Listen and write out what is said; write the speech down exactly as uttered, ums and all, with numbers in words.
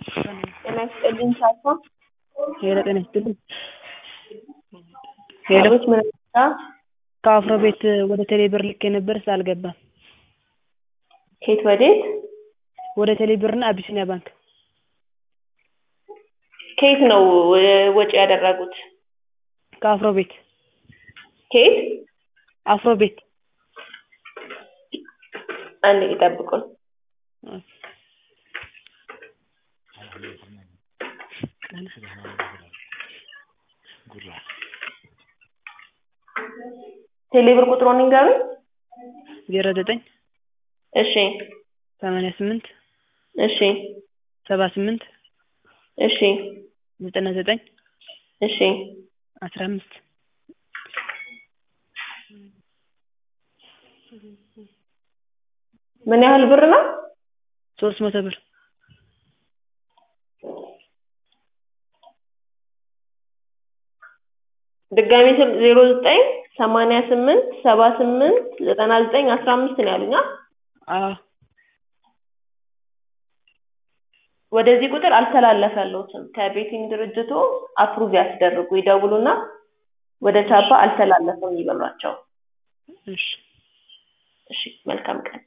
ጤና ይስጥልኝ ሳፋ ሄሎ ጤና ይስጥልኝ ሄሎ አቤት ምን ነበር? ከአፍሮ ቤት ወደ ቴሌ ብር ልኬ ነበር አልገባም። ከየት ወዴት? ወደ ቴሌ ብርና አቢሲኒያ ባንክ። ከየት ነው ወጪ ያደረጉት? ከአፍሮ ቤት። ከየት? አፍሮ ቤት። አንዴ ይጠብቁን። ቴሌ ብር ቁጥሩን ንገሩኝ። ዜሮ ዘጠኝ እሺ ሰማንያ ስምንት እሺ ሰባ ስምንት እሺ ዘጠና ዘጠኝ እሺ አስራ አምስት ምን ያህል ብር ነው? ሶስት መቶ ብር። ድጋሚ ዜሮ ዘጠኝ ሰማንያ ስምንት ሰባ ስምንት ዘጠና ዘጠኝ አስራ አምስት ነው ያሉኝ? አዎ ወደዚህ ቁጥር አልተላለፈልዎትም። ከቤቲንግ ድርጅቱ አፕሩቭ ያስደርጉ ይደውሉና ወደ ቻፓ አልተላለፈም ይበሏቸው። እሺ እሺ መልካም ቀን።